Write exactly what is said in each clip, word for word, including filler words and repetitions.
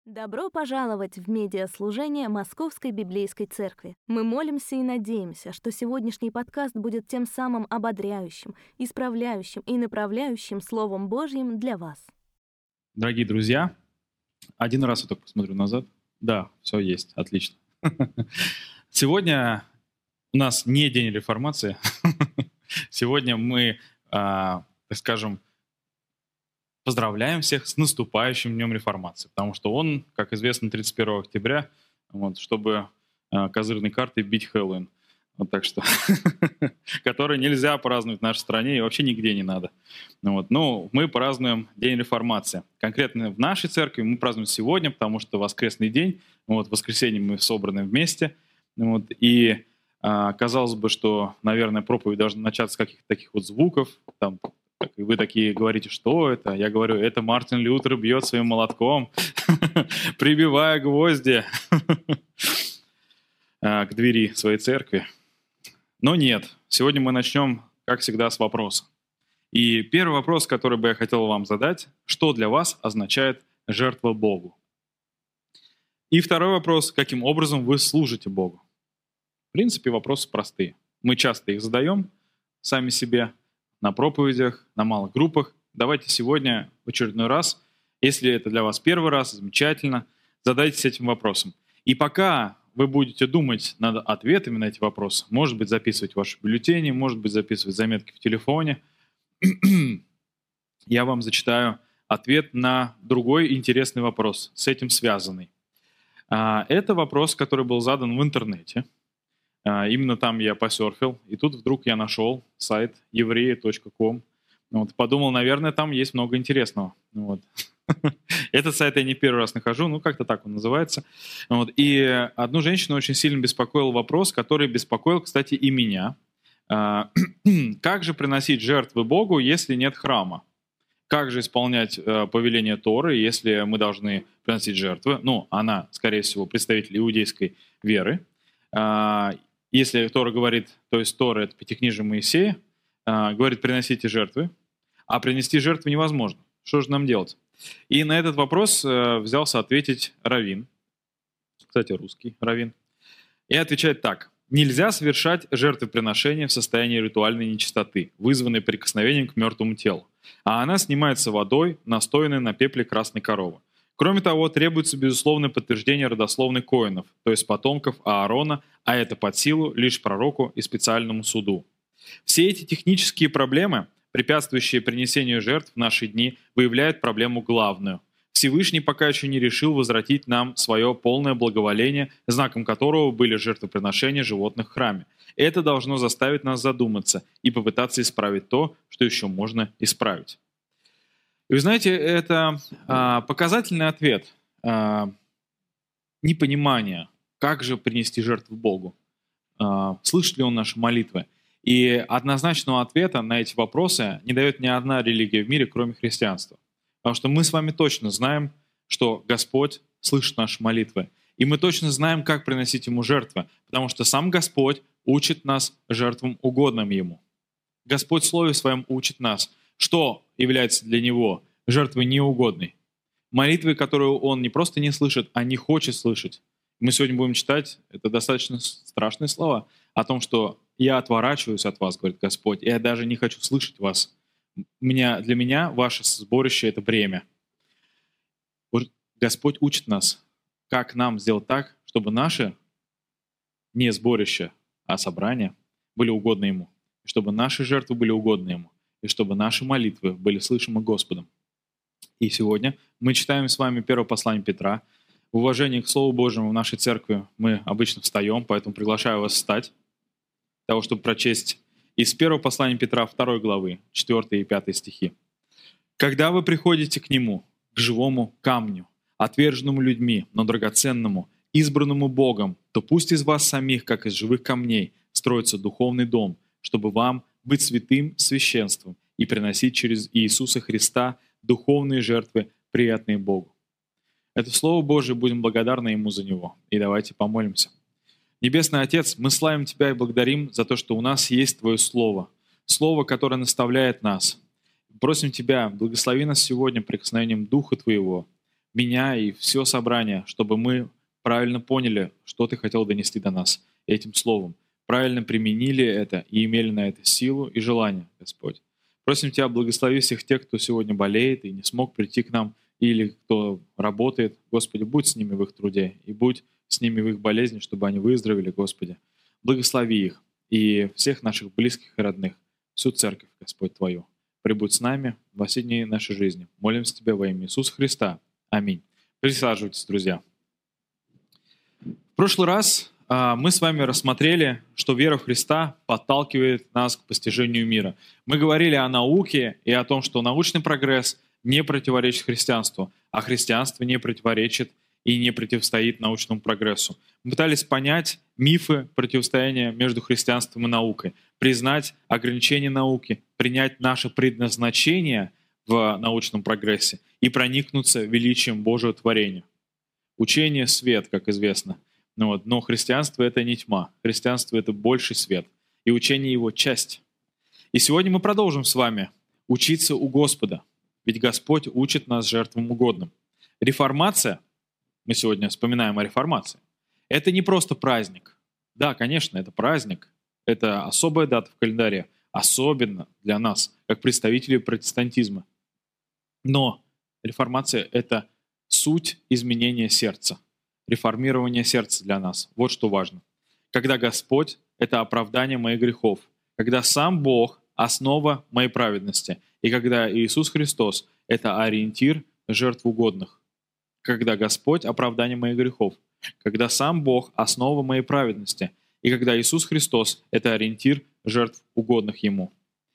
Добро пожаловать в медиаслужение Московской Библейской Церкви. Мы молимся и надеемся, что сегодняшний подкаст будет тем самым ободряющим, исправляющим и направляющим Словом Божьим для вас. Дорогие друзья, один раз я только посмотрю назад. Да, все есть, отлично. Сегодня у нас не день реформации. Сегодня мы, так скажем, поздравляем всех с наступающим Днем Реформации, потому что он, как известно, тридцать первого октября, вот, чтобы э, козырной картой бить Хэллоуин. Вот, так что, который нельзя праздновать в нашей стране и вообще нигде не надо. Вот. Ну, мы празднуем День Реформации. Конкретно в нашей церкви мы празднуем сегодня, потому что воскресный день, вот, в воскресенье мы собраны вместе. Вот, и э, казалось бы, что, наверное, проповедь должна начаться с каких-то таких вот звуков, там, и вы такие говорите, что это? Я говорю, это Мартин Лютер бьет своим молотком, прибивая гвозди к двери своей церкви. Но нет, сегодня мы начнем, как всегда, с вопроса. И первый вопрос, который бы я хотел вам задать, что для вас означает жертва Богу? И второй вопрос, каким образом вы служите Богу? В принципе, вопросы простые. Мы часто их задаем сами себе, на проповедях, на малых группах. Давайте сегодня в очередной раз, если это для вас первый раз, замечательно, задайтесь этим вопросом. И пока вы будете думать над ответами на эти вопросы, может быть, записывать ваши бюллетени, может быть, записывать заметки в телефоне, я вам зачитаю ответ на другой интересный вопрос, с этим связанный. Это вопрос, который был задан в интернете. Именно там я посерфил, и тут вдруг я нашел сайт евреи точка ком. Вот, подумал, наверное, там есть много интересного. Вот. Этот сайт я не первый раз нахожу, ну как-то так он называется. Вот. И одну женщину очень сильно беспокоил вопрос, который беспокоил, кстати, и меня. Как же приносить жертвы Богу, если нет храма? Как же исполнять повеление Торы, если мы должны приносить жертвы? Ну, она, скорее всего, представитель иудейской веры. Если Тора говорит, то есть Тора — это Пятикнижие Моисея, э, говорит, приносите жертвы, а принести жертвы невозможно. Что же нам делать? И на этот вопрос э, взялся ответить раввин, кстати, русский раввин, и отвечает так. Нельзя совершать жертвоприношение в состоянии ритуальной нечистоты, вызванной прикосновением к мертвому телу, а она снимается водой, настоянной на пепле красной коровы. Кроме того, требуется безусловное подтверждение родословной коэнов, то есть потомков Аарона, а это под силу лишь пророку и специальному суду. Все эти технические проблемы, препятствующие принесению жертв в наши дни, выявляют проблему главную. Всевышний пока еще не решил возвратить нам свое полное благоволение, знаком которого были жертвоприношения животных в храме. Это должно заставить нас задуматься и попытаться исправить то, что еще можно исправить. И вы знаете, это а, показательный ответ а, непонимания, как же принести жертву Богу, а, слышит ли Он наши молитвы. И однозначного ответа на эти вопросы не дает ни одна религия в мире, кроме христианства. Потому что мы с вами точно знаем, что Господь слышит наши молитвы. И мы точно знаем, как приносить Ему жертвы, потому что сам Господь учит нас жертвам угодным Ему. Господь в Слове Своем учит нас, что является для Него жертвой неугодной. Молитвы, которую Он не просто не слышит, а не хочет слышать. Мы сегодня будем читать, это достаточно страшные слова, о том, что «я отворачиваюсь от вас», говорит Господь, «я даже не хочу слышать вас. Меня, для меня ваше сборище — это бремя». Господь учит нас, как нам сделать так, чтобы наши не сборища, а собрания были угодны Ему, чтобы наши жертвы были угодны Ему, и чтобы наши молитвы были слышимы Господом. И сегодня мы читаем с вами первое послание Петра. В уважении к Слову Божьему в нашей церкви мы обычно встаем, поэтому приглашаю вас встать для того, чтобы прочесть из первого послания Петра второй главы, четвёртый и пятый стихи. «Когда вы приходите к Нему, к живому камню, отверженному людьми, но драгоценному, избранному Богом, то пусть из вас самих, как из живых камней, строится духовный дом, чтобы вам быть святым священством и приносить через Иисуса Христа духовные жертвы, приятные Богу». Это Слово Божие, будем благодарны Ему за него. И давайте помолимся. Небесный Отец, мы славим Тебя и благодарим за то, что у нас есть Твое Слово. Слово, которое наставляет нас. Просим Тебя, благослови нас сегодня прикосновением Духа Твоего. меня и все собрание, чтобы мы правильно поняли, что Ты хотел донести до нас этим словом, правильно применили это и имели на это силу и желание, Господь. Просим Тебя, благослови всех тех, кто сегодня болеет и не смог прийти к нам, или кто работает. Господи, будь с ними в их труде и будь с ними в их болезни, чтобы они выздоровели, Господи. Благослови их и всех наших близких и родных, всю церковь, Господь, Твою. Прибудь с нами во все дни нашей жизни. Молимся Тебя во имя Иисуса Христа. Аминь. Присаживайтесь, друзья. В прошлый раз а, мы с вами рассмотрели, что вера в Христа подталкивает нас к постижению мира. Мы говорили о науке и о том, что научный прогресс не противоречит христианству, а христианство не противоречит и не противостоит научному прогрессу. Мы пытались понять мифы противостояния между христианством и наукой, признать ограничения науки, принять наше предназначение в научном прогрессе и проникнуться величием Божьего творения. Учение — свет, как известно. Ну вот, но христианство — это не тьма. Христианство — это больший свет. И учение его — часть. И сегодня мы продолжим с вами учиться у Господа. Ведь Господь учит нас жертвам угодным. Реформация, мы сегодня вспоминаем о реформации, это не просто праздник. Да, конечно, это праздник. Это особая дата в календаре, особенно для нас, как представителей протестантизма. Но реформация — это суть изменения сердца, реформирование сердца для нас. Вот что важно. Когда Господь — это оправдание моих грехов, когда сам Бог — основа моей праведности, и когда Иисус Христос — это ориентир жертв угодных, когда Господь — оправдание моих грехов, когда сам Бог — основа моей праведности, и когда Иисус Христос — это ориентир жертв угодных Ему.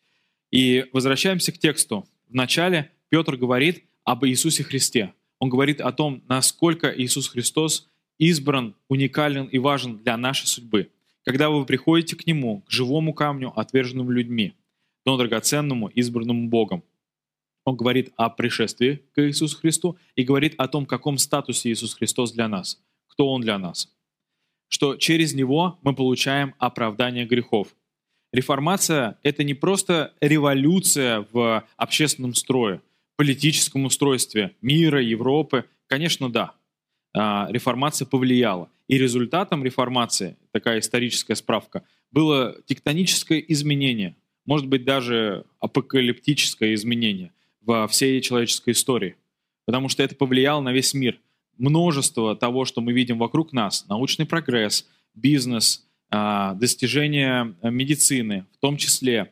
И возвращаемся к тексту. Вначале Петр говорит об Иисусе Христе. Он говорит о том, насколько Иисус Христос избран, уникален и важен для нашей судьбы. Когда вы приходите к Нему, к живому камню, отверженному людьми, но драгоценному, избранному Богом. Он говорит о пришествии к Иисусу Христу и говорит о том, в каком статусе Иисус Христос для нас, кто Он для нас. Что через Него мы получаем оправдание грехов. Реформация — это не просто революция в общественном строе, политическом устройстве мира, Европы. Конечно, да. Реформация повлияла. И результатом реформации, такая историческая справка, было тектоническое изменение, может быть, даже апокалиптическое изменение во всей человеческой истории. Потому что это повлияло на весь мир. Множество того, что мы видим вокруг нас, научный прогресс, бизнес, достижения медицины, в том числе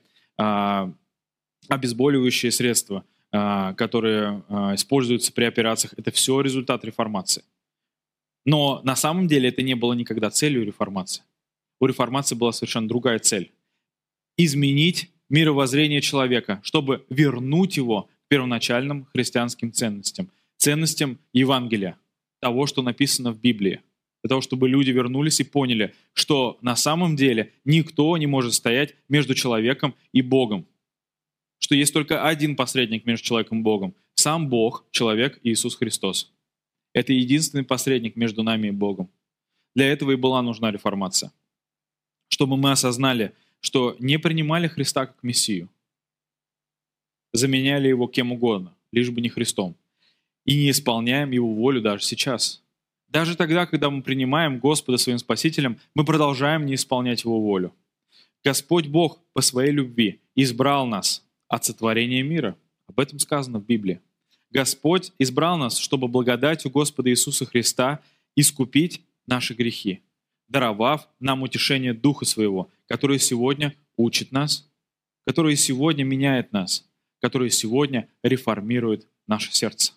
обезболивающие средства, которые используются при операциях, это все результат реформации. Но на самом деле это не было никогда целью реформации. У реформации была совершенно другая цель. Изменить мировоззрение человека, чтобы вернуть его к первоначальным христианским ценностям, ценностям Евангелия, того, что написано в Библии. Для того, чтобы люди вернулись и поняли, что на самом деле никто не может стоять между человеком и Богом. Что есть только один посредник между человеком и Богом. Сам Бог, человек Иисус Христос. Это единственный посредник между нами и Богом. Для этого и была нужна реформация. Чтобы мы осознали, что не принимали Христа как Мессию, заменяли Его кем угодно, лишь бы не Христом, и не исполняем Его волю даже сейчас. Даже тогда, когда мы принимаем Господа своим Спасителем, мы продолжаем не исполнять Его волю. Господь Бог по своей любви избрал нас от сотворения мира. Об этом сказано в Библии. Господь избрал нас, чтобы благодатью Господа Иисуса Христа искупить наши грехи, даровав нам утешение Духа Своего, который сегодня учит нас, который сегодня меняет нас, который сегодня реформирует наше сердце.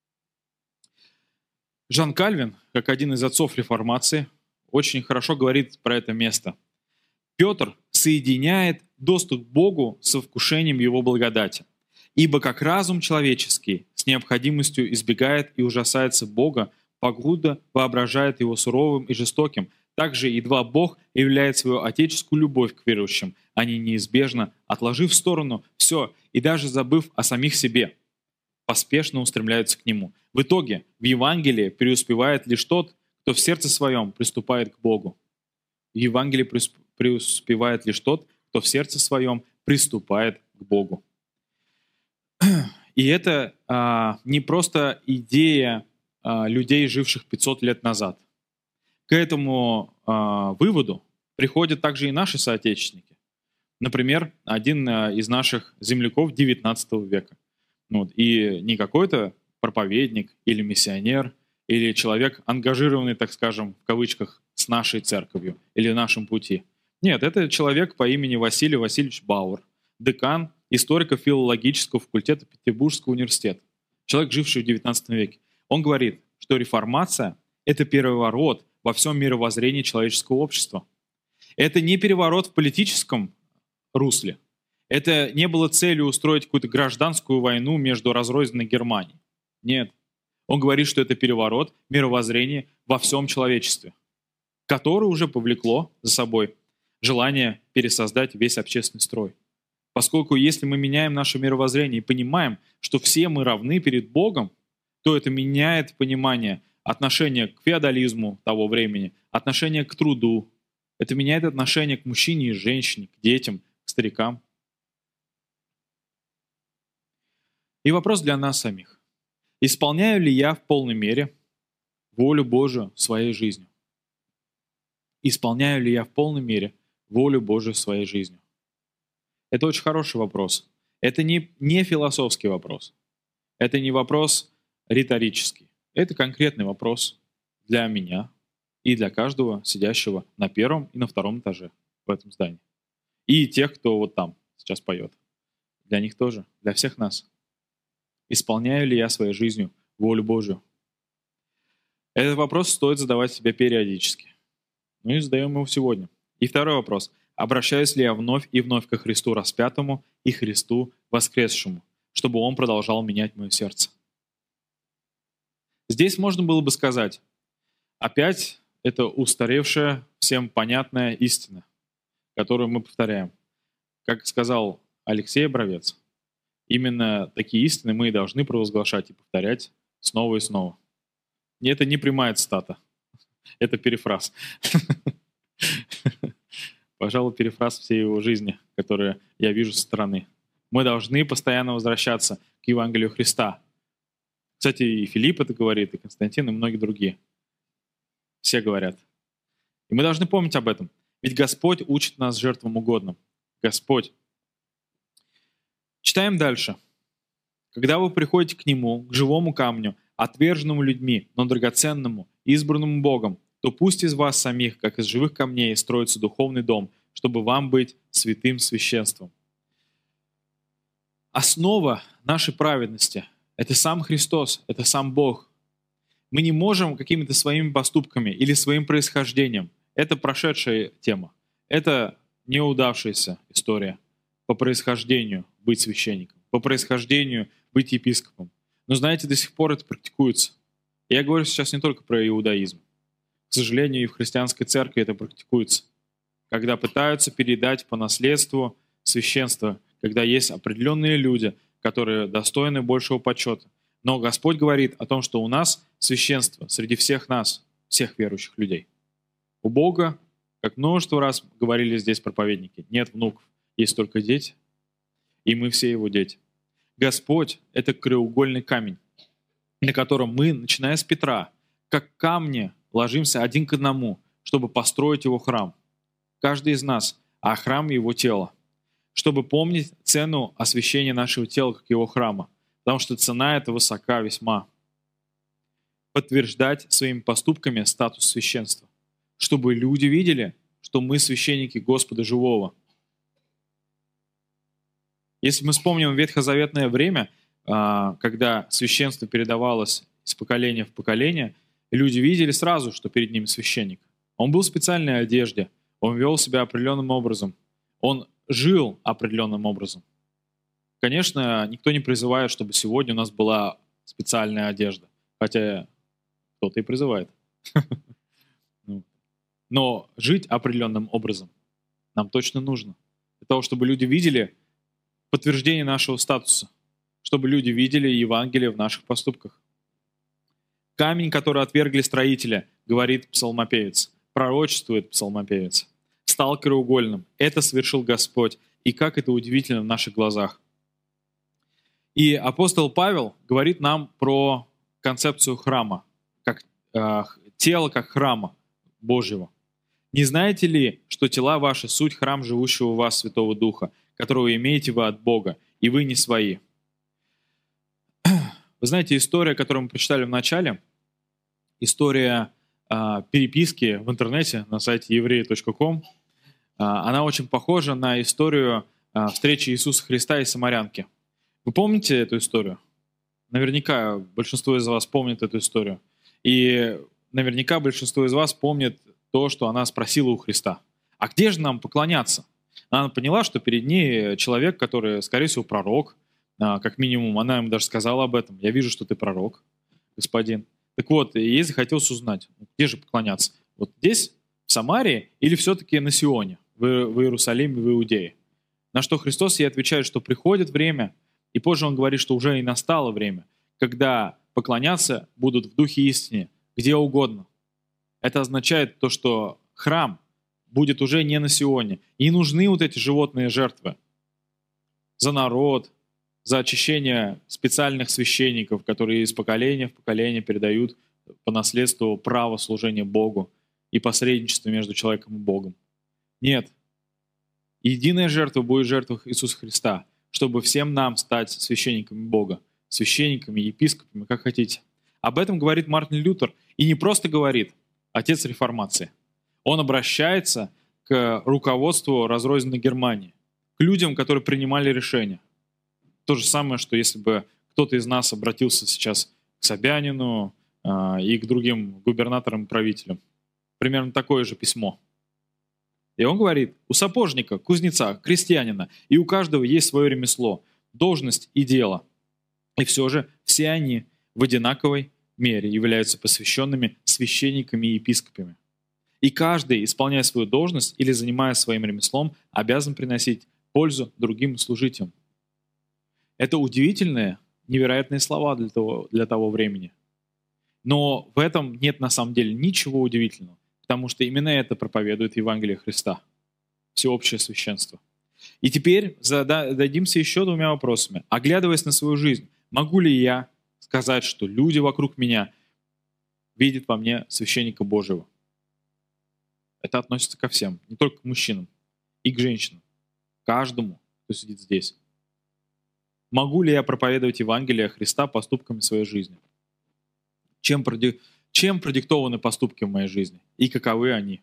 Жан Кальвин, как один из отцов реформации, очень хорошо говорит про это место. Петр соединяет доступ к Богу со вкушением Его благодати. Ибо как разум человеческий с необходимостью избегает и ужасается Бога, погуда воображает Его суровым и жестоким, также едва Бог являет свою отеческую любовь к верующим, они неизбежно, отложив в сторону все и даже забыв о самих себе, поспешно устремляются к Нему. В итоге в Евангелии преуспевает лишь тот, кто в сердце своем приступает к Богу. В Евангелии преуспевает лишь тот, кто в сердце своем приступает к Богу. И это а, не просто идея а, людей, живших пятьсот лет назад. К этому а, выводу приходят также и наши соотечественники. Например, один а, из наших земляков девятнадцатого века. Вот, и не какой-то проповедник или миссионер, или человек, ангажированный, так скажем, в кавычках, с нашей церковью или нашим пути. Нет, это человек по имени Василий Васильевич Бауэр, декан историко-филологического факультета Петербургского университета, человек, живший в девятнадцатом веке. Он говорит, что реформация — это переворот во всем мировоззрении человеческого общества. Это не переворот в политическом русле. Это не было целью устроить какую-то гражданскую войну между разрозненной Германией. Нет. Он говорит, что это переворот мировоззрения во всем человечестве, которое уже повлекло за собой желание пересоздать весь общественный строй. Поскольку если мы меняем наше мировоззрение и понимаем, что все мы равны перед Богом, то это меняет понимание отношения к феодализму того времени, отношения к труду. Это меняет отношение к мужчине и женщине, к детям, к старикам. И вопрос для нас самих. Исполняю ли я в полной мере волю Божию в своей жизни? Исполняю ли я в полной мере волю Божию в своей жизни? Это очень хороший вопрос. Это не, не философский вопрос. Это не вопрос риторический. Это конкретный вопрос для меня и для каждого сидящего на первом и на втором этаже в этом здании. И тех, кто вот там сейчас поет. Для них тоже, для всех нас. Исполняю ли я своей жизнью волю Божию? Этот вопрос стоит задавать себе периодически. Ну и задаем его сегодня. И второй вопрос. Обращаюсь ли я вновь и вновь ко Христу распятому и Христу воскресшему, чтобы Он продолжал менять мое сердце? Здесь можно было бы сказать, опять это устаревшая, всем понятная истина, которую мы повторяем. Как сказал Алексей Бровец, именно такие истины мы и должны провозглашать и повторять снова и снова. И это не прямая цитата, это перефраз. Пожалуй, перефраз всей его жизни, которую я вижу со стороны. Мы должны постоянно возвращаться к Евангелию Христа. Кстати, и Филипп это говорит, и Константин, и многие другие. Все говорят. И мы должны помнить об этом. Ведь Господь учит нас жертвам угодным. Господь. Читаем дальше. Когда вы приходите к Нему, к живому камню, отверженному людьми, но драгоценному, избранному Богом, то пусть из вас самих, как из живых камней, строится духовный дом, чтобы вам быть святым священством. Основа нашей праведности — это сам Христос, это сам Бог. Мы не можем какими-то своими поступками или своим происхождением. Это прошедшая тема. Это неудавшаяся история. По происхождению быть священником, по происхождению быть епископом. Но знаете, до сих пор это практикуется. Я говорю сейчас не только про иудаизм. К сожалению, и в христианской церкви это практикуется. Когда пытаются передать по наследству священство, когда есть определенные люди, которые достойны большего почета. Но Господь говорит о том, что у нас священство среди всех нас, всех верующих людей. У Бога, как множество раз говорили здесь проповедники, нет внуков, есть только дети, и мы все Его дети. Господь — это краеугольный камень, на котором мы, начиная с Петра, как камни, ложимся один к одному, чтобы построить Его храм. Каждый из нас, а храм — Его тело. Чтобы помнить цену освящения нашего тела как Его храма, потому что цена эта высока весьма. Подтверждать своими поступками статус священства, чтобы люди видели, что мы священники Господа живого. Если мы вспомним ветхозаветное время, когда священство передавалось из поколения в поколение, люди видели сразу, что перед ним священник. Он был в специальной одежде, он вел себя определенным образом, он жил определенным образом. Конечно, никто не призывает, чтобы сегодня у нас была специальная одежда, хотя кто-то и призывает. Но жить определенным образом нам точно нужно. Для того, чтобы люди видели подтверждение нашего статуса, чтобы люди видели Евангелие в наших поступках. Камень, который отвергли строители, говорит псалмопевец, пророчествует псалмопевец, стал краеугольным. Это совершил Господь. И как это удивительно в наших глазах. И апостол Павел говорит нам про концепцию храма, как э, тело как храма Божьего. «Не знаете ли, что тела ваши — суть храм живущего у вас Святого Духа, которого имеете вы от Бога, и вы не свои?» Вы знаете, история, которую мы прочитали в начале, история э, переписки в интернете на сайте евреи точка ком, э, она очень похожа на историю э, встречи Иисуса Христа и самарянки. Вы помните эту историю? Наверняка большинство из вас помнит эту историю. И наверняка большинство из вас помнит то, что она спросила у Христа. А где же нам поклоняться? Она поняла, что перед ней человек, который, скорее всего, пророк, как минимум. Она ему даже сказала об этом. «Я вижу, что ты пророк, господин». Так вот, ей захотелось узнать, где же поклоняться. Вот здесь, в Самарии, или все-таки на Сионе, в Иерусалиме, в Иудее? На что Христос ей отвечает, что приходит время, и позже он говорит, что уже и настало время, когда поклоняться будут в духе истине, где угодно. Это означает то, что храм будет уже не на Сионе. И не нужны вот эти животные жертвы за народ, за очищение специальных священников, которые из поколения в поколение передают по наследству право служения Богу и посредничество между человеком и Богом. Нет. Единая жертва будет жертва Иисуса Христа, чтобы всем нам стать священниками Бога, священниками, епископами, как хотите. Об этом говорит Мартин Лютер. И не просто говорит, отец реформации. Он обращается к руководству разрозненной Германии, к людям, которые принимали решения. То же самое, что если бы кто-то из нас обратился сейчас к Собянину э, и к другим губернаторам и правителям. Примерно такое же письмо. И он говорит, у сапожника, кузнеца, крестьянина, и у каждого есть свое ремесло, должность и дело. И все же все они в одинаковой мере являются посвященными священниками и епископами. И каждый, исполняя свою должность или занимаясь своим ремеслом, обязан приносить пользу другим служителям. Это удивительные, невероятные слова для того, для того времени. Но в этом нет на самом деле ничего удивительного, потому что именно это проповедует Евангелие Христа, всеобщее священство. И теперь зададимся еще двумя вопросами. Оглядываясь на свою жизнь, могу ли я сказать, что люди вокруг меня видят во мне священника Божьего? Это относится ко всем, не только к мужчинам, и к женщинам, каждому, кто сидит здесь. Могу ли я проповедовать Евангелие Христа поступками своей жизни? Чем, проди... Чем продиктованы поступки в моей жизни? И каковы они?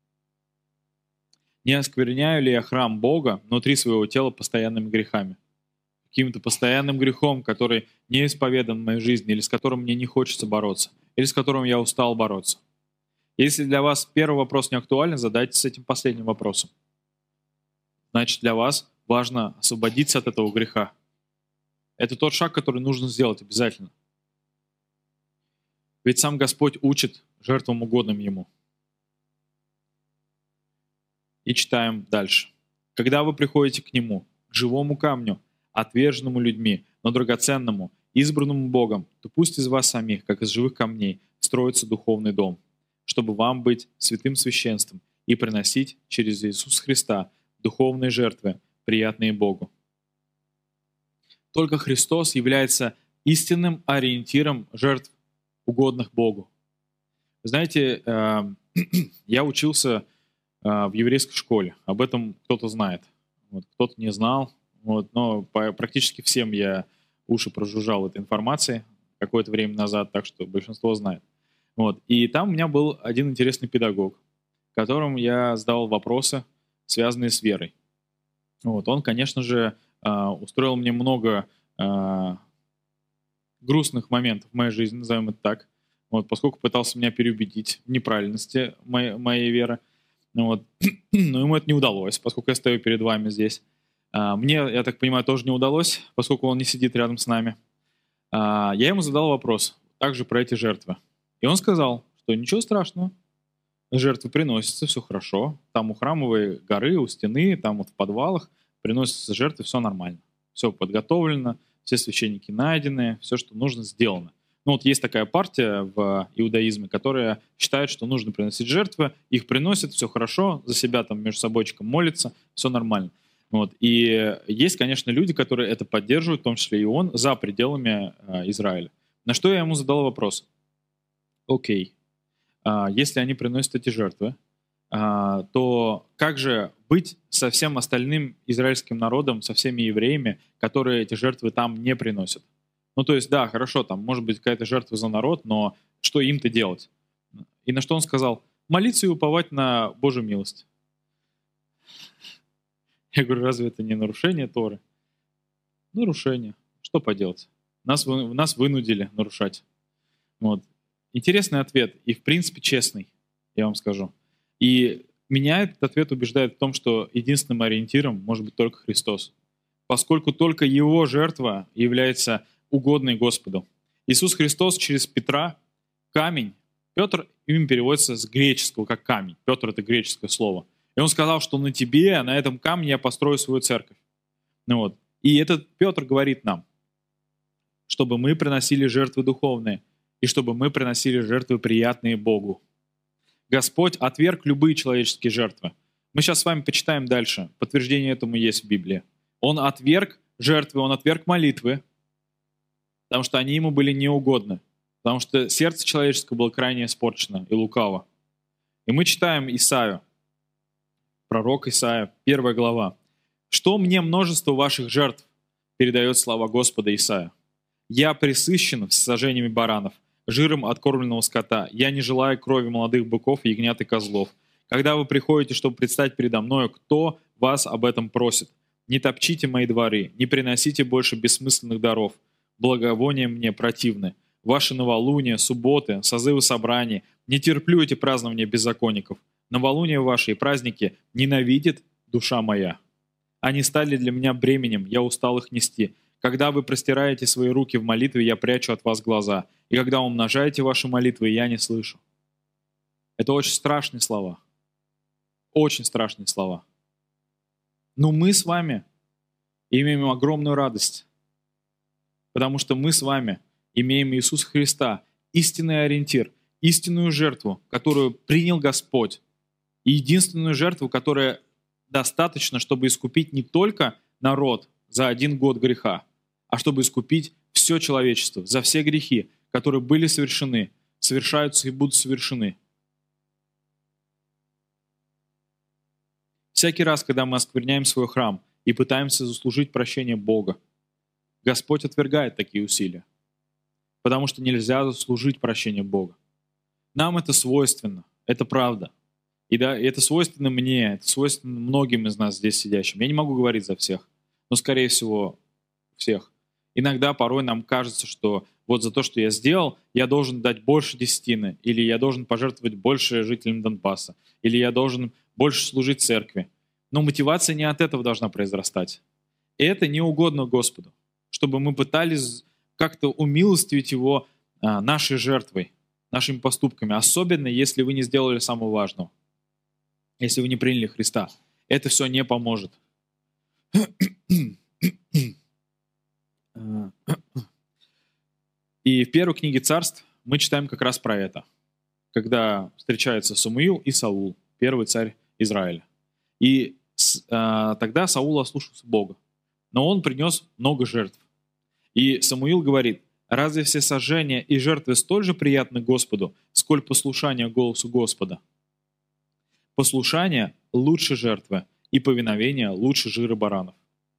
Не оскверняю ли я храм Бога внутри своего тела постоянными грехами? Каким-то постоянным грехом, который не исповедан в моей жизни, или с которым мне не хочется бороться, или с которым я устал бороться? Если для вас первый вопрос не актуален, задайтесь этим последним вопросом. Значит, для вас важно освободиться от этого греха. Это тот шаг, который нужно сделать обязательно. Ведь сам Господь учит жертвам угодным Ему. И читаем дальше. Когда вы приходите к Нему, к живому камню, отверженному людьми, но драгоценному, избранному Богом, то пусть из вас самих, как из живых камней, строится духовный дом, чтобы вам быть святым священством и приносить через Иисуса Христа духовные жертвы, приятные Богу. Только Христос является истинным ориентиром жертв, угодных Богу. Вы знаете, я учился в еврейской школе. Об этом кто-то знает. Вот, кто-то не знал. Вот, но практически всем я уши прожужжал этой информацией какое-то время назад, так что большинство знает. Вот. И там у меня был один интересный педагог, которому я задавал вопросы, связанные с верой. Вот. Он, конечно же, устроил мне много грустных моментов в моей жизни, назовем это так, вот, поскольку пытался меня переубедить в неправильности моей, моей веры. Вот. Но ему это не удалось, поскольку я стою перед вами здесь. Мне, я так понимаю, тоже не удалось, поскольку он не сидит рядом с нами. Я ему задал вопрос также про эти жертвы. И он сказал, что ничего страшного, жертвы приносятся, все хорошо. Там у храмовой горы, у стены, там вот в подвалах приносятся жертвы, все нормально. Все подготовлено, все священники найдены, все, что нужно, сделано. Ну вот есть такая партия в иудаизме, которая считает, что нужно приносить жертвы, их приносят, все хорошо, за себя там между собойчиком молятся, все нормально. Вот. И есть, конечно, люди, которые это поддерживают, в том числе и он, за пределами э, Израиля. На что я ему задал вопрос. Окей, а, если они приносят эти жертвы, а, то как же быть со всем остальным израильским народом, со всеми евреями, которые эти жертвы там не приносят? Ну, то есть, да, хорошо, там может быть какая-то жертва за народ, но что им-то делать? И на что он сказал? Молиться и уповать на Божью милость. Я говорю, разве это не нарушение Торы? Нарушение. Что поделать? Нас, вы- нас вынудили нарушать. Вот. Интересный ответ и, в принципе, честный, я вам скажу. И меня этот ответ убеждает в том, что единственным ориентиром может быть только Христос, поскольку только Его жертва является угодной Господу. Иисус Христос через Петра, камень, Петр им переводится с греческого, как камень. Петр — это греческое слово. И он сказал, что на тебе, на этом камне я построю свою церковь. Ну вот. И этот Петр говорит нам, чтобы мы приносили жертвы духовные, и чтобы мы приносили жертвы, приятные Богу. Господь отверг любые человеческие жертвы. Мы сейчас с вами почитаем дальше. Подтверждение этому есть в Библии. Он отверг жертвы, он отверг молитвы, потому что они ему были неугодны, потому что сердце человеческое было крайне испорчено и лукаво. И мы читаем Исаию, пророк Исаия, первая глава. «Что мне множество ваших жертв?» передает слова Господа Исаия. «Я пресыщен всесожжениями баранов, жиром откормленного скота. Я не желаю крови молодых быков, ягнят и козлов. Когда вы приходите, чтобы предстать передо мною, кто вас об этом просит? Не топчите мои дворы, не приносите больше бессмысленных даров. Благовония мне противны. Ваши новолуния, субботы, созывы собраний. Не терплю эти празднования беззаконников. Новолуния ваши и праздники ненавидит душа моя. Они стали для меня бременем, я устал их нести. Когда вы простираете свои руки в молитве, я прячу от вас глаза. И когда умножаете ваши молитвы, я не слышу». Это очень страшные слова. Очень страшные слова. Но мы с вами имеем огромную радость, потому что мы с вами имеем Иисуса Христа, истинный ориентир, истинную жертву, которую принял Господь, и единственную жертву, которая достаточно, чтобы искупить не только народ за один год греха, а чтобы искупить все человечество за все грехи, которые были совершены, совершаются и будут совершены. Всякий раз, когда мы оскверняем свой храм и пытаемся заслужить прощение Бога, Господь отвергает такие усилия, потому что нельзя заслужить прощение Бога. Нам это свойственно, это правда. И да, это свойственно мне, это свойственно многим из нас здесь сидящим. Я не могу говорить за всех, но, скорее всего, всех. Иногда, порой нам кажется, что вот за то, что я сделал, я должен дать больше десятины, или я должен пожертвовать больше жителям Донбасса, или я должен больше служить церкви. Но мотивация не от этого должна произрастать. И это не угодно Господу, чтобы мы пытались как-то умилостивить Его а, нашей жертвой, нашими поступками, особенно если вы не сделали самого важного, если вы не приняли Христа. Это все не поможет. И в первой книге Царств мы читаем как раз про это, когда встречаются Самуил и Саул, первый царь Израиля. И а, тогда Саул ослушался Бога, но он принес много жертв. И Самуил говорит: «Разве все сожжения и жертвы столь же приятны Господу, сколь послушание голосу Господа? Послушание лучше жертвы, и повиновение лучше жира баранов».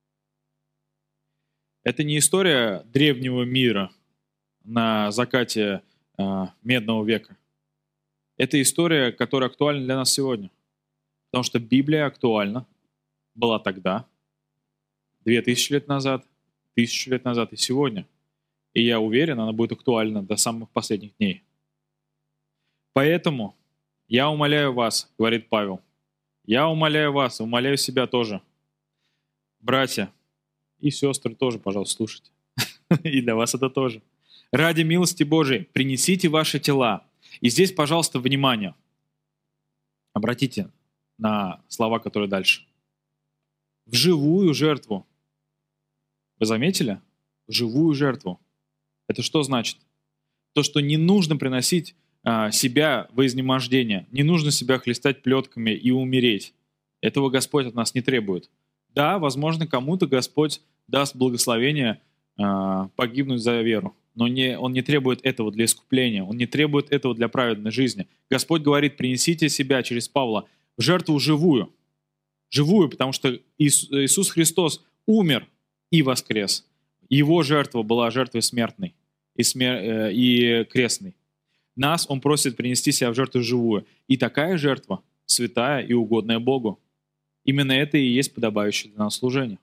Это не история древнего мира на закате э, Медного века. Это история, которая актуальна для нас сегодня. Потому что Библия актуальна была тогда, две тысячи лет назад, тысячу лет назад и сегодня. И я уверен, она будет актуальна до самых последних дней. Поэтому я умоляю вас, говорит Павел, я умоляю вас, умоляю себя тоже. Братья и сестры тоже, пожалуйста, слушайте. И для вас это тоже. Ради милости Божией принесите ваши тела. И здесь, пожалуйста, внимание. Обратите на слова, которые дальше. В живую жертву. Вы заметили? В живую жертву. Это что значит? То, что не нужно приносить а, себя во изнемождение, не нужно себя хлестать плетками и умереть. Этого Господь от нас не требует. Да, возможно, кому-то Господь даст благословение э, погибнуть за веру, но не, Он не требует этого для искупления, Он не требует этого для праведной жизни. Господь говорит, принесите себя через Павла в жертву живую, живую, потому что Иисус Христос умер и воскрес. Его жертва была жертвой смертной и, смер... и крестной. Нас Он просит принести себя в жертву живую. И такая жертва святая и угодная Богу. Именно это и есть подобающее для нас служение.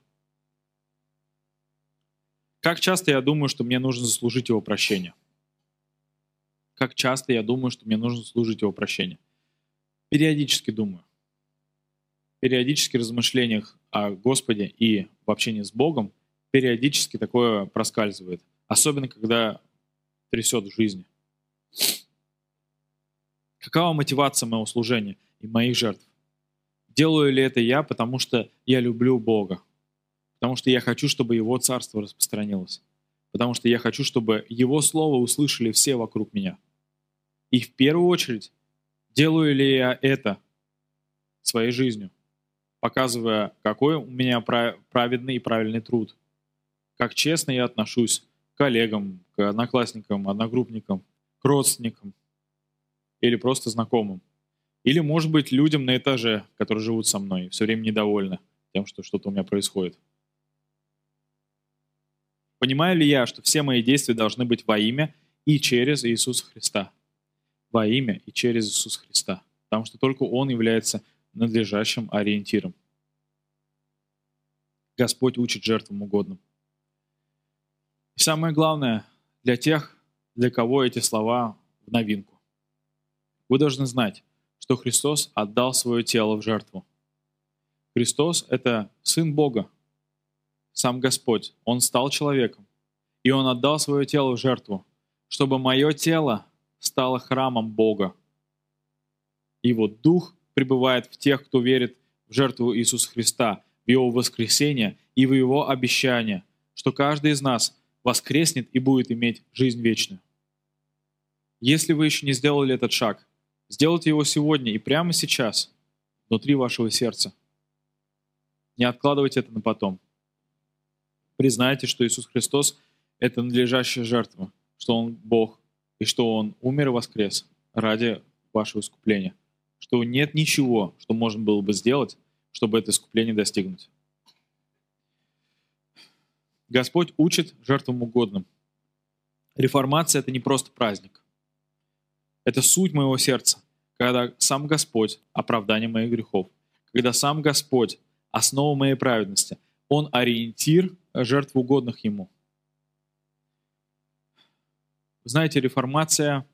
Как часто я думаю, что мне нужно заслужить Его прощение? Как часто я думаю, что мне нужно заслужить Его прощение? Периодически думаю. Периодически в размышлениях о Господе и в общении с Богом периодически такое проскальзывает. Особенно, когда трясет в жизни. Какова мотивация моего служения и моих жертв? Делаю ли это я, потому что я люблю Бога? Потому что я хочу, чтобы Его царство распространилось? Потому что я хочу, чтобы Его Слово услышали все вокруг меня? И в первую очередь, делаю ли я это своей жизнью, показывая, какой у меня праведный и правильный труд, как честно я отношусь к коллегам, к одноклассникам, одногруппникам, к родственникам или просто знакомым. Или, может быть, людям на этаже, которые живут со мной, все время недовольны тем, что что-то у меня происходит. Понимаю ли я, что все мои действия должны быть во имя и через Иисуса Христа? Во имя и через Иисуса Христа. Потому что только Он является надлежащим ориентиром. Господь учит жертвам угодным. И самое главное, для тех, для кого эти слова в новинку. Вы должны знать, что Христос отдал свое тело в жертву. Христос — это Сын Бога, сам Господь. Он стал человеком, и Он отдал свое тело в жертву, чтобы мое тело стало храмом Бога. И вот Дух пребывает в тех, кто верит в жертву Иисуса Христа, в Его воскресение и в Его обещание, что каждый из нас воскреснет и будет иметь жизнь вечную. Если вы еще не сделали этот шаг, сделайте его сегодня и прямо сейчас, внутри вашего сердца. Не откладывайте это на потом. Признайте, что Иисус Христос — это надлежащая жертва, что Он Бог, и что Он умер и воскрес ради вашего искупления, что нет ничего, что можно было бы сделать, чтобы это искупление достигнуть. Господь учит жертвам угодным. Реформация — это не просто праздник. Это суть моего сердца, когда сам Господь — оправдание моих грехов, когда сам Господь — основа моей праведности, Он ориентир жертв угодных Ему. Знаете, реформация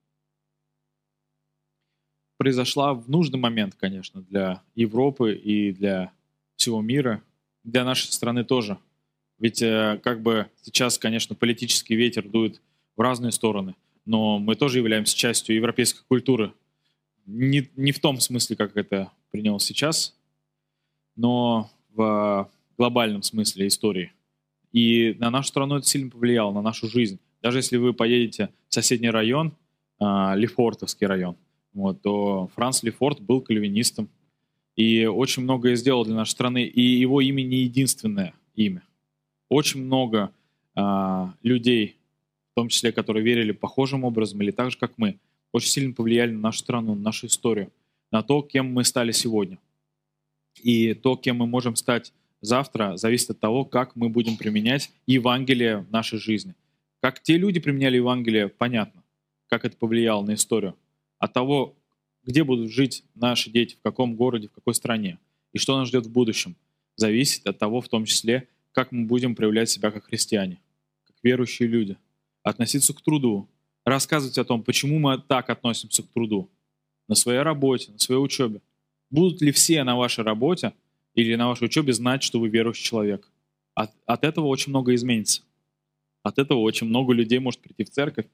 произошла в нужный момент, конечно, для Европы и для всего мира, для нашей страны тоже. Ведь как бы сейчас, конечно, политический ветер дует в разные стороны, но мы тоже являемся частью европейской культуры. Не, не в том смысле, как это приняло сейчас, но в глобальном смысле истории. И на нашу страну это сильно повлияло, на нашу жизнь. Даже если вы поедете в соседний район, Лефортовский район, вот, то Франц Лефорт был кальвинистом и очень многое сделал для нашей страны. И его имя не единственное имя. Очень много а, людей, в том числе, которые верили похожим образом или так же, как мы, очень сильно повлияли на нашу страну, на нашу историю, на то, кем мы стали сегодня. И то, кем мы можем стать завтра, зависит от того, как мы будем применять Евангелие в нашей жизни. Как те люди применяли Евангелие, понятно, как это повлияло на историю. От того, где будут жить наши дети, в каком городе, в какой стране, и что нас ждет в будущем, зависит от того, в том числе, как мы будем проявлять себя как христиане, как верующие люди, относиться к труду, рассказывать о том, почему мы так относимся к труду, на своей работе, на своей учебе. Будут ли все на вашей работе или на вашей учебе знать, что вы верующий человек? От, от этого очень много изменится. От этого очень много людей может прийти в церковь.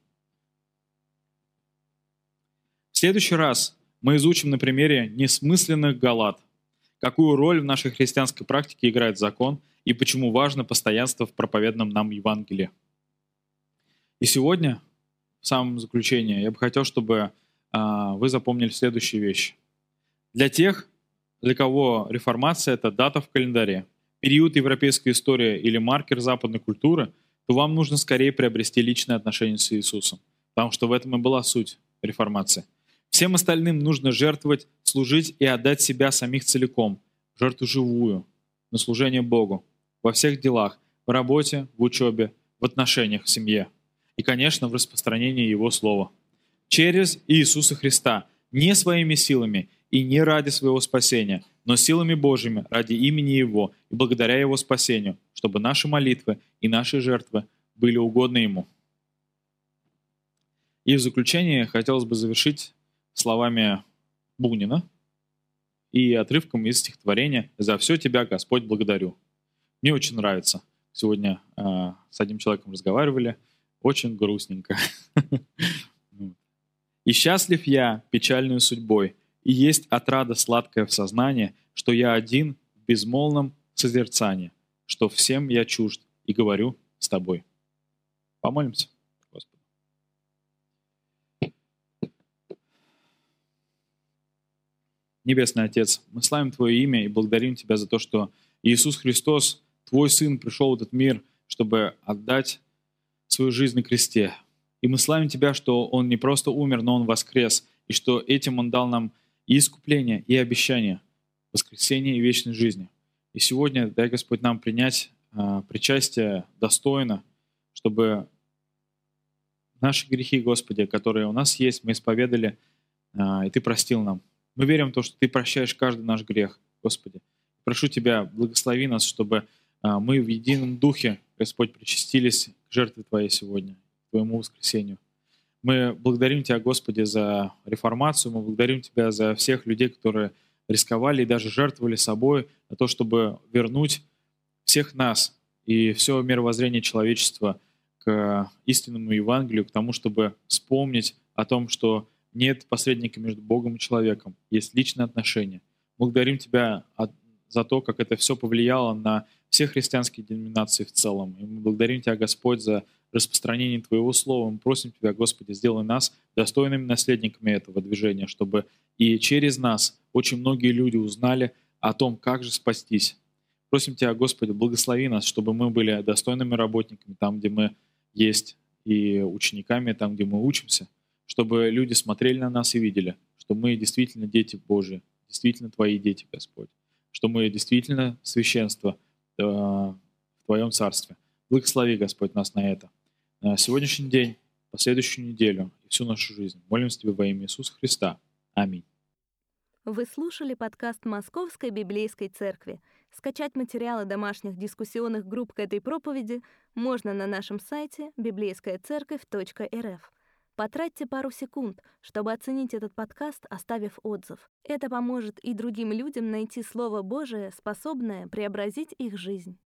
В следующий раз мы изучим на примере несмысленных галат, какую роль в нашей христианской практике играет закон и почему важно постоянство в проповеданном нам Евангелии. И сегодня, в самом заключении, я бы хотел, чтобы а, вы запомнили следующие вещи. Для тех, для кого реформация — это дата в календаре, период европейской истории или маркер западной культуры, то вам нужно скорее приобрести личные отношения с Иисусом, потому что в этом и была суть реформации. Всем остальным нужно жертвовать, служить и отдать себя самих целиком, в жертву живую, на служение Богу, во всех делах, в работе, в учебе, в отношениях в семье и, конечно, в распространении Его Слова. Через Иисуса Христа, не своими силами и не ради своего спасения, но силами Божьими ради имени Его и благодаря Его спасению, чтобы наши молитвы и наши жертвы были угодны Ему. И в заключение хотелось бы завершить словами Бунина и отрывком из стихотворения «За все тебя, Господь, благодарю». Мне очень нравится. Сегодня э, с одним человеком разговаривали, очень грустненько. «И счастлив я печальную судьбой, и есть отрада сладкая в сознании, что я один в безмолвном созерцании, что всем я чужд и говорю с тобой». Помолимся, Господи. Небесный Отец, мы славим Твое имя и благодарим Тебя за то, что Иисус Христос, Твой Сын, пришел в этот мир, чтобы отдать свою жизнь на кресте. И мы славим Тебя, что Он не просто умер, но Он воскрес, и что этим Он дал нам и искупление, и обещание воскресения и вечной жизни. И сегодня дай, Господь, нам принять э, причастие достойно, чтобы наши грехи, Господи, которые у нас есть, мы исповедали, э, и Ты простил нам. Мы верим в то, что Ты прощаешь каждый наш грех, Господи. Прошу Тебя, благослови нас, чтобы э, мы в едином духе, Господь, причастились к жертве Твоей сегодня, к Твоему воскресению. Мы благодарим Тебя, Господи, за реформацию, мы благодарим Тебя за всех людей, которые рисковали и даже жертвовали собой на то, чтобы вернуть всех нас и все мировоззрение человечества к истинному Евангелию, к тому, чтобы вспомнить о том, что нет посредника между Богом и человеком, есть личные отношения. Благодарим Тебя за то, как это все повлияло на все христианские деноминации в целом. И мы благодарим Тебя, Господь, за распространение Твоего Слова. Мы просим Тебя, Господи, сделай нас достойными наследниками этого движения, чтобы и через нас очень многие люди узнали о том, как же спастись. Просим Тебя, Господи, благослови нас, чтобы мы были достойными работниками там, где мы есть, и учениками там, где мы учимся, чтобы люди смотрели на нас и видели, что мы действительно дети Божьи, действительно Твои дети, Господь, что мы действительно священство э, в Твоем Царстве. Благослови, Господь, нас на это. На сегодняшний день, последующую неделю и всю нашу жизнь. Молимся Тебе во имя Иисуса Христа. Аминь. Вы слушали подкаст Московской Библейской Церкви. Скачать материалы домашних дискуссионных групп к этой проповеди можно на нашем сайте библейская церковь точка эр эф. Потратьте пару секунд, чтобы оценить этот подкаст, оставив отзыв. Это поможет и другим людям найти Слово Божие, способное преобразить их жизнь.